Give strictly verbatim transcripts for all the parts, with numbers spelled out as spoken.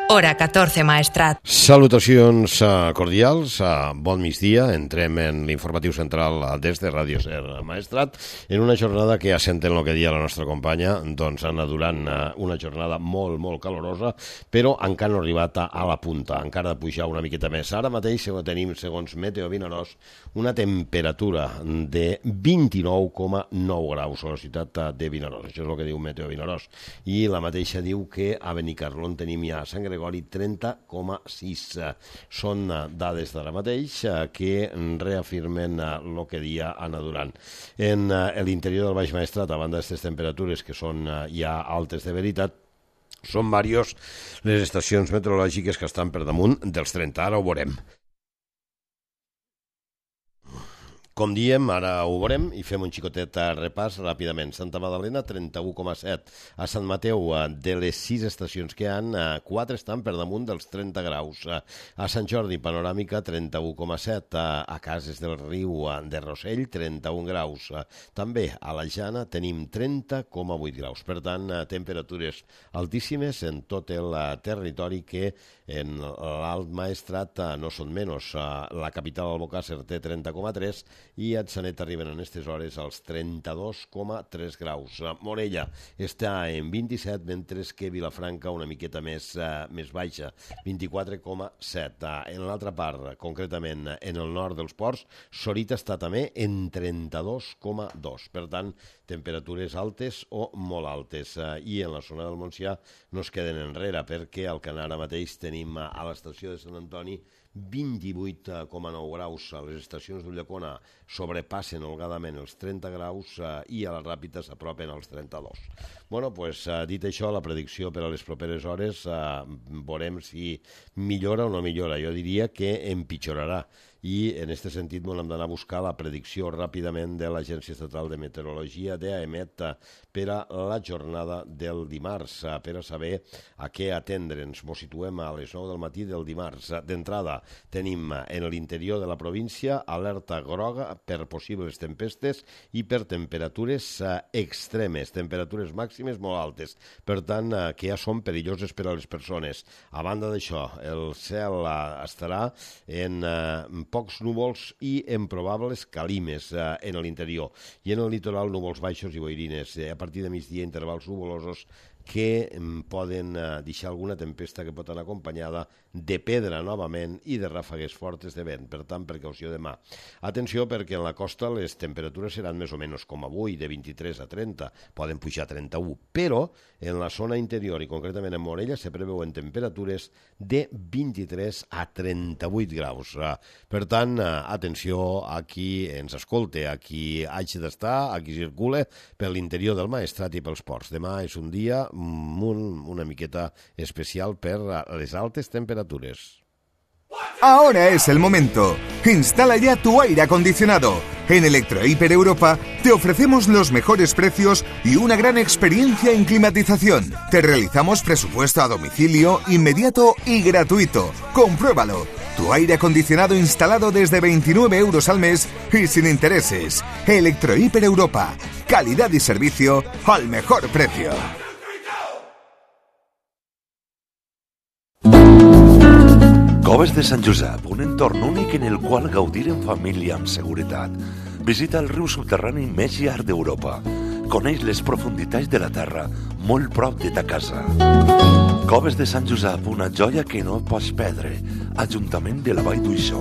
Hora catorze, Maestrat. Salutacions cordials, bon migdia. Entrem en l'informatiu central des de Ràdio Ser Maestrat, en una jornada que, assenten el que dia la nostra companya, doncs anà durant una jornada molt, molt calorosa, però encara no ha arribat a la punta, encara ha de pujar una miqueta més. Ara mateix tenim, segons Meteo Vinaròs, una temperatura de vint-i-nou coma nou graus a la ciutat de Vinaròs. Això és el que diu Meteo Vinaròs. I la mateixa diu que a Benicarló en tenim ja a Sant Gregori trenta coma sis. Són dades d'ara mateix que reafirmen el que dia anà durant. En l'interior del Baix Maestrat, a banda d'aquestes temperatures que són ja altes de veritat, són diverses les estacions meteorològiques que estan per damunt dels trenta. Ara ho veurem. Com diem, ara ho veurem i fem un xicotet repàs ràpidament. Santa Magdalena, trenta-u coma set. A Sant Mateu, de les sis estacions que hi ha, quatre estan per damunt dels trenta graus. A Sant Jordi, panoràmica, trenta-u coma set. A Cases del Riu de Rossell, trenta-un graus. També a la Jana tenim trenta coma vuit graus. Per tant, temperatures altíssimes en tot el territori que en l'Alt Maestrat no són menys. La capital, Albocàsser, té trenta coma tres i a Atzanet arriben en aquestes hores als trenta-dos coma tres graus. Morella està en vint-i-set, mentre que Vilafranca una miqueta més, uh, més baixa, vint-i-quatre coma set. Uh, en l'altra part, concretament en el nord dels ports, Sorita està també en trenta-dos coma dos. Per tant, temperatures altes o molt altes. Uh, I en la zona del Montsià no es queden enrere, perquè al Canà ara mateix tenim uh, a l'estació de Sant Antoni vint-i-vuit coma nou graus. A les estacions d'Ulldecona sobrepassen holgadament els trenta graus eh, i a la Ràpita s'apropen als trenta-dos. Bueno, pues, eh, dit això, la predicció per a les properes hores eh, veurem si millora o no millora. Jo diria que empitjorarà. I en aquest sentit hem d'anar a buscar la predicció ràpidament de l'Agència Estatal de Meteorologia d'A E M E T per a la jornada del dimarts, per a saber a què atendre'ns. Ens situem a les nou del matí del dimarts. D'entrada tenim en l'interior de la província alerta groga per possibles tempestes i per temperatures extremes, temperatures màximes molt altes, per tant que ja són perilloses per a les persones. A banda d'això, el cel estarà en pocs núvols i en probables calimes eh, en l'interior. I en el litoral, núvols baixos i boirines. Eh, a partir de migdia, intervals nuvolosos que poden eh, deixar alguna tempesta que pot anar acompanyada de pedra novament i de ràfegues fortes de vent. Per tant, precaució demà. Atenció, perquè en la costa les temperatures seran més o menys com avui, de vint-i-tres a trenta, poden pujar a trenta-u, però en la zona interior i concretament en Morella se preveuen temperatures de vint-i-tres a trenta-vuit graus. Per tant, atenció a qui ens escolte, a qui hagi d'estar, a qui circula per l'interior del Maestrat i pels ports. Demà és un dia una miqueta especial per les altes temperatures. Ahora es el momento. Instala ya tu aire acondicionado. En Electrohiper Europa te ofrecemos los mejores precios y una gran experiencia en climatización. Te realizamos presupuesto a domicilio, inmediato y gratuito. Compruébalo. Tu aire acondicionado instalado desde veintinueve euros al mes y sin intereses. Electrohiper Europa. Calidad y servicio al mejor precio. Coves de Sant Josep, un entorn únic en el qual gaudir en família amb seguretat. Visita el riu subterrani més llarg d'Europa. Coneix les profunditats de la terra, molt prop de ta casa. Coves de Sant Josep, una joia que no pots perdre. Ajuntament de la Vall d'Uixó.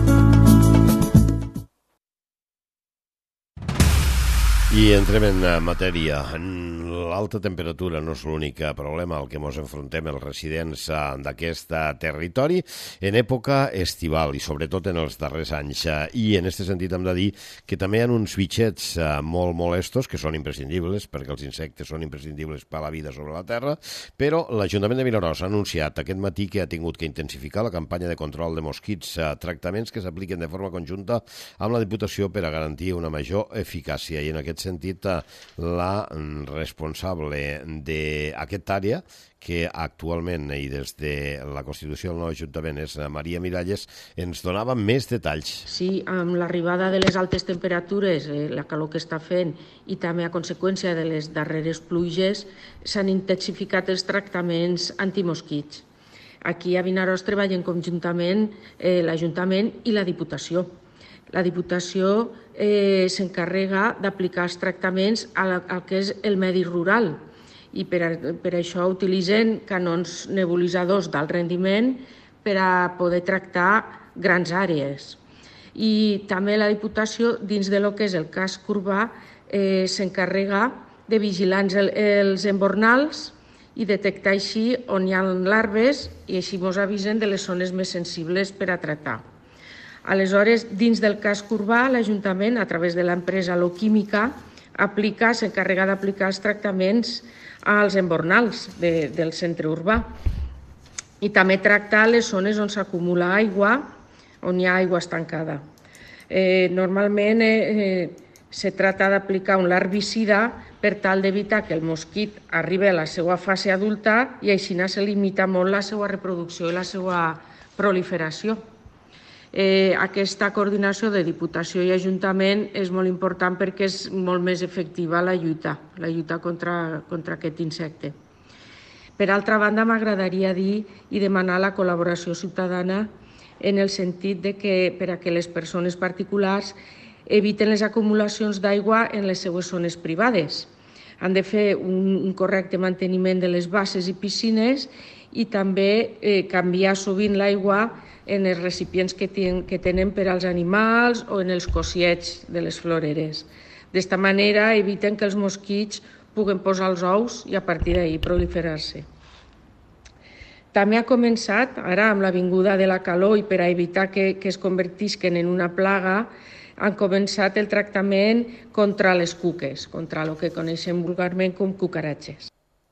I entrem en matèria. L'alta temperatura no és l'únic problema al que ens enfrontem els residents d'aquest territori en època estival i sobretot en els darrers anys. I en aquest sentit hem de dir que també hi ha uns bitxets molt molestos que són imprescindibles, perquè els insectes són imprescindibles per a la vida sobre la Terra, però l'Ajuntament de Vinaròs ha anunciat aquest matí que ha tingut que intensificar la campanya de control de mosquits, tractaments que s'apliquen de forma conjunta amb la Diputació per a garantir una major eficàcia. I en aquest sentit, la responsable d'aquesta àrea, que actualment i des de la Constitució del nou Ajuntament és Maria Miralles, ens donava més detalls. Sí, amb l'arribada de les altes temperatures, eh, la calor que està fent i també a conseqüència de les darreres pluges, s'han intensificat els tractaments antimosquits. Aquí a Vinaròs treballen conjuntament eh, l'Ajuntament i la Diputació. La Diputació eh, s'encarrega d'aplicar els tractaments al, al que és el medi rural i per, a, per això utilitzen canons nebulitzadors d'alt rendiment per a poder tractar grans àrees. I també la Diputació, dins de lo que és el casc urbà, eh, s'encarrega de vigilar els, els embornals i detectar així on hi ha larves i així ens avisen de les zones més sensibles per a tractar. Aleshores, dins del casc urbà, l'Ajuntament, a través de l'empresa Loquímica, aplica, s'encarrega d'aplicar els tractaments als embornals de, del centre urbà i també tractar les zones on s'acumula aigua, on hi ha aigua estancada. Eh, normalment eh, eh, se tracta d'aplicar un larvicida per tal d'evitar que el mosquit arribi a la seva fase adulta i així se limita molt la seva reproducció i la seva proliferació. Eh, aquesta coordinació de Diputació i Ajuntament és molt important perquè és molt més efectiva la lluita, la lluita contra, contra aquest insecte. Per altra banda, m'agradaria dir i demanar la col·laboració ciutadana en el sentit de que per a que les persones particulars eviten les acumulacions d'aigua en les seues zones privades. Han de fer un, un correcte manteniment de les basses i piscines i també eh, canviar sovint l'aigua en els recipients que, ten, que tenen per als animals o en els cossiets de les floreres. D'esta manera eviten que els mosquits puguen posar els ous i a partir d'ahí proliferar-se. També ha començat, ara amb la vinguda de la calor i per a evitar que, que es convertisquen en una plaga, han començat el tractament contra les cuques, contra el que coneixem vulgarment com cucaratges.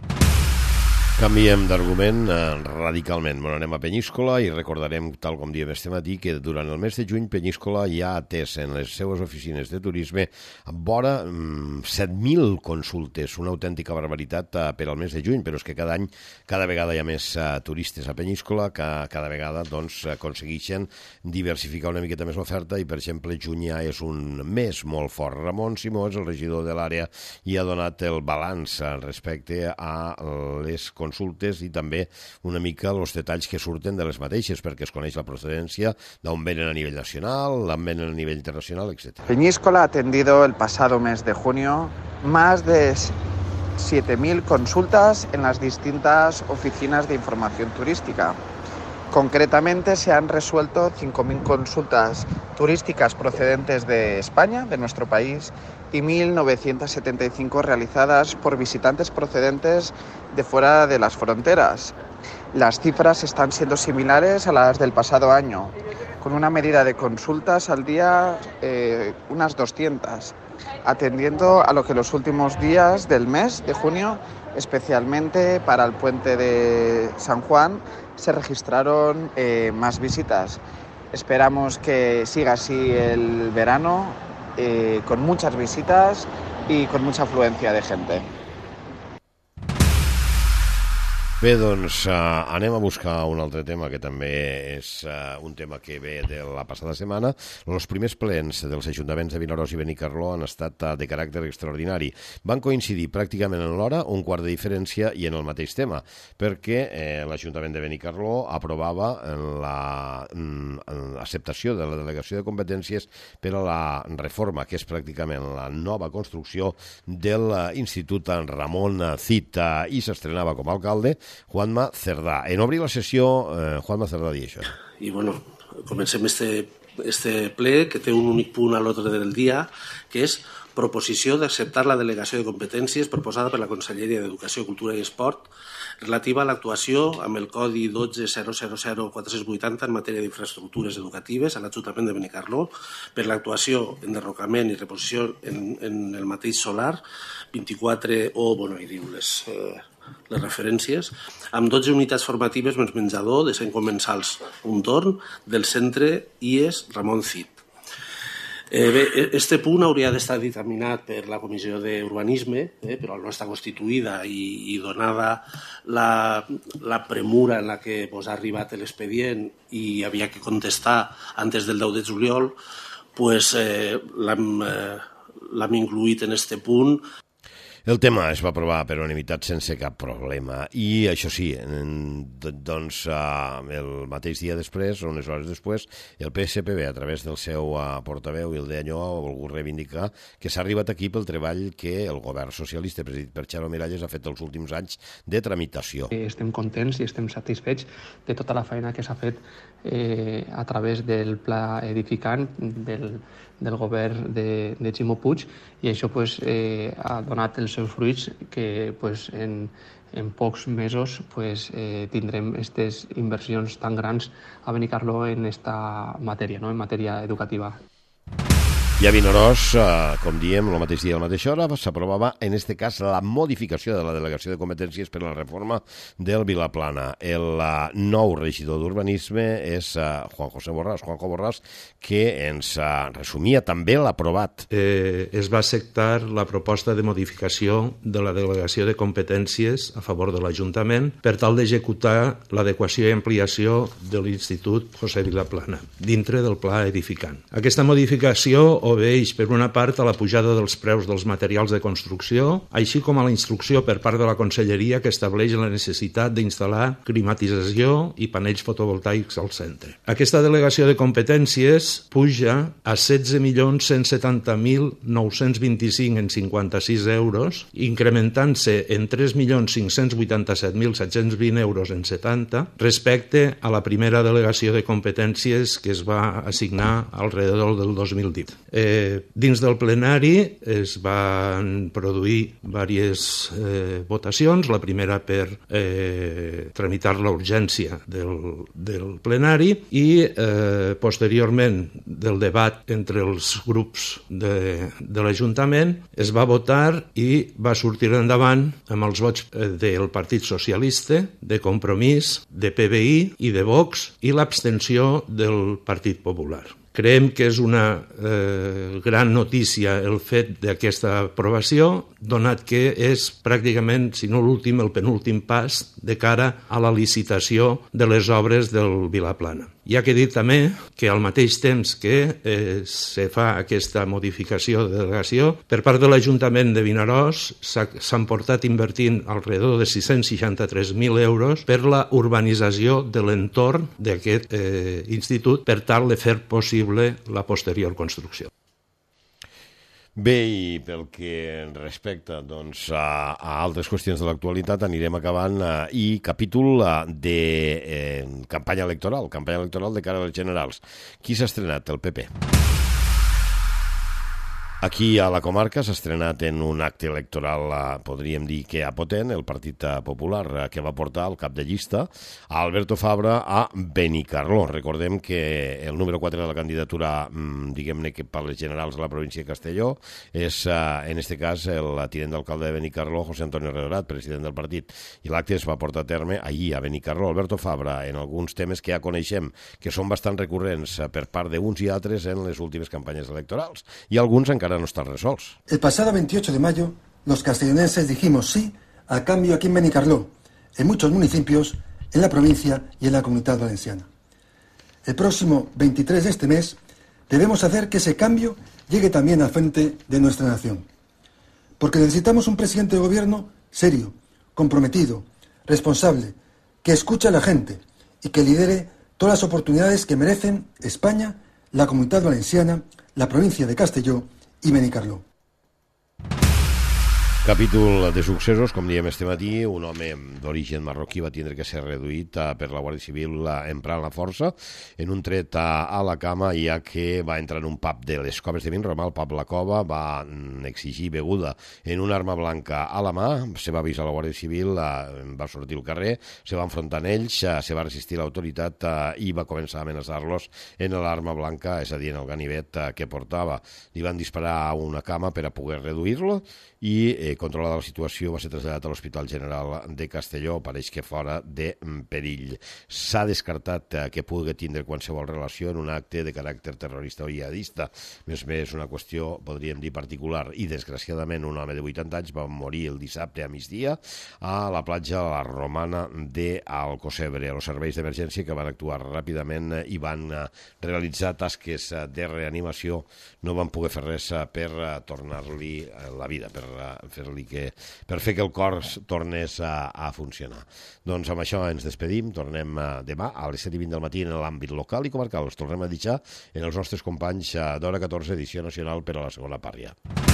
Canviem d'argument eh, radicalment. Bueno, anem a Penyíscola i recordarem, tal com diem este matí, que durant el mes de juny Penyíscola ja ha atès en les seues oficines de turisme vora mm, set mil consultes, una autèntica barbaritat eh, per al mes de juny, però és que cada any, cada vegada hi ha més eh, turistes a Penyíscola, que cada vegada doncs, aconsegueixen diversificar una miqueta més l'oferta i, per exemple, juny ja és un mes molt fort. Ramon Simó és el regidor de l'àrea i ha donat el balanç respecte a les consultes consultes i també una mica els detalls que surten de les mateixes, perquè es coneix la procedència, d'on venen a nivell nacional, d'on venen a nivell internacional, etcétera. Peñíscola ha atendido el pasado mes de junio más de siete mil consultas en las distintas oficinas de información turística. Concretamente se han resuelto cinco mil consultas turísticas procedentes de España, de nuestro país, y mil novecientas setenta y cinco realizadas por visitantes procedentes de fuera de las fronteras. Las cifras están siendo similares a las del pasado año, con una medida de consultas al día eh, unas doscientas, atendiendo a lo que los últimos días del mes de junio, especialmente para el puente de San Juan, se registraron eh, más visitas. Esperamos que siga así el verano, eh, con muchas visitas y con mucha afluencia de gente. Bé, doncs uh, anem a buscar un altre tema que també és uh, un tema que ve de la passada setmana. Els primers plens dels ajuntaments de Vinaròs i Benicarló han estat uh, de caràcter extraordinari. Van coincidir pràcticament en l'hora, un quart de diferència i en el mateix tema, perquè eh, l'Ajuntament de Benicarló aprovava l'acceptació la, de la delegació de competències per a la reforma, que és pràcticament la nova construcció de l'Institut Ramon Cid, uh, i s'estrenava com a alcalde Juanma Cerdà. En obrir la sessió, eh, Juanma Cerdà dia això. I bueno, comencem este, este ple que té un únic punt a l'ordre del dia, que és proposició d'acceptar la delegació de competències proposada per la Conselleria d'Educació, Cultura i Esport relativa a l'actuació amb el Codi dotze zero zero zero quatre vuitanta en matèria d'infraestructures educatives a l'Ajuntament de Benicarló per l'actuació en derrocament i reposició en, en el mateix solar vint-i-quatre o, bueno, hi diu les... Eh, les referències, amb dotze unitats formatives més menjador de cent comensals un torn del centre I E S Ramon Cid. Eh, bé, este punt hauria d'estar dictaminat per la Comissió d'Urbanisme, eh, però no està constituïda i, i donada la, la premura en la que pues, ha arribat l'expedient i havia que contestar antes del deu de juliol, pues, eh, l'hem, eh, l'hem incluït en este punt. El tema es va aprovar per unanimitat sense cap problema i això sí, doncs el mateix dia després, o unes hores després, el P S P B a través del seu portaveu Hilde Anyó ha volgut reivindicar que s'ha arribat aquí pel treball que el govern socialista presidit per Charo Miralles ha fet els últims anys de tramitació. Estem contents i estem satisfets de tota la feina que s'ha fet eh, a través del pla edificant del, del govern de, de Ximo Puig i això pues, eh, ha donat els seus fruits que pues, en, en pocs mesos pues, eh, tindrem aquestes inversions tan grans a Benicarló en esta matèria, no? En matèria educativa. I a Vinaròs, com diem, el mateix dia a la mateixa hora, s'aprovava, en aquest cas, la modificació de la delegació de competències per a la reforma del Vilaplana. El nou regidor d'Urbanisme és Juan José Borràs, Juanjo Borràs, que ens resumia també l'aprovat. Eh, es va acceptar la proposta de modificació de la delegació de competències a favor de l'Ajuntament per tal d'executar l'adequació i ampliació de l'Institut José Vilaplana dintre del pla edificant. Aquesta modificació obeix, per una part, a la pujada dels preus dels materials de construcció, així com a la instrucció per part de la Conselleria que estableix la necessitat d'instal·lar climatització i panells fotovoltaics al centre. Aquesta delegació de competències puja a setze milions cent setanta mil nou-cents vint-i-cinc en cinquanta-sis euros, incrementant-se en tres milions cinc-cents vuitanta-set mil set-cents vint euros en setanta, respecte a la primera delegació de competències que es va assignar alrededor del dos mil divuit. Eh, dins del plenari es van produir diverses eh, votacions, la primera per eh, tramitar la urgència del, del plenari i eh, posteriorment del debat entre els grups de, de l'Ajuntament es va votar i va sortir endavant amb els vots eh, del Partit Socialista, de Compromís, de P B I i de Vox i l'abstenció del Partit Popular. Creiem que és una eh, gran notícia el fet d'aquesta aprovació, donat que és pràcticament, si no l'últim, el penúltim pas de cara a la licitació de les obres del Vilaplana. Hi ha que dir també que al mateix temps que eh, se fa aquesta modificació de delegació, per part de l'Ajuntament de Vinaròs s'han portat invertint alrededor de sis-cents seixanta-tres mil euros per la urbanització de l'entorn d'aquest eh, institut per tal de fer possible la posterior construcció. Bé, i pel que respecta doncs, a, a altres qüestions de l'actualitat anirem acabant eh, i capítol eh, de eh, campanya electoral, campanya electoral de cara a les generals. Qui s'ha estrenat? El P P. Aquí a la comarca s'ha estrenat en un acte electoral, podríem dir que a potent, el Partit Popular, que va portar el cap de llista a Alberto Fabra a Benicarló. Recordem que el número quatre de la candidatura, diguem-ne que per les generals de la província de Castelló, és en aquest cas el tinent d'alcalde de Benicarló, José Antonio Redorat, president del partit. I l'acte es va portar a terme ahir a Benicarló. Alberto Fabra, en alguns temes que ja coneixem, que són bastant recurrents per part d'uns i altres en les últimes campanyes electorals. I alguns encara no están resolts. El pasado veintiocho de mayo, los castellonenses dijimos sí al cambio aquí en Benicarló, en muchos municipios, en la provincia y en la Comunidad Valenciana. El próximo veintitrés de este mes debemos hacer que ese cambio llegue también al frente de nuestra nación. Porque necesitamos un presidente de gobierno serio, comprometido, responsable, que escuche a la gente y que lidere todas las oportunidades que merecen España, la Comunidad Valenciana, la provincia de Castelló i Benicarló. Capítol de successos, com diem este matí, un home d'origen marroquí va tindre que ser reduït per la Guàrdia Civil emprant la força en un tret a la cama, ja que va entrar en un pub de les Coves de Vinromà, el pub La Cova, va exigir beguda en una arma blanca a la mà, se va avisar la Guàrdia Civil, va sortir al carrer, se va enfrontar amb ells, se va resistir l'autoritat i va començar a amenaçar-los en l'arma blanca, és a dir, en el ganivet que portava. Li van disparar a una cama per a poder reduir-lo i eh, controlada la situació va ser traslladat a l'Hospital General de Castelló, pareix que fora de perill. S'ha descartat eh, que pugui tindre qualsevol relació en un acte de caràcter terrorista o jihadista. Més bé, és una qüestió, podríem dir, particular, i desgraciadament un home de vuitanta anys va morir el dissabte a migdia a la platja La Romana d'Alcocebre. Els serveis d'emergència que van actuar ràpidament i van eh, realitzar tasques de reanimació no van poder fer res per tornar-li la vida, per fer fer-li que, per fer que el cor tornés a, a funcionar. Doncs amb això ens despedim, tornem demà a les set i vint del matí en l'àmbit local i comarcal. Us tornem a deixar en els nostres companys d'Hora catorze, edició nacional per a la segona part ja.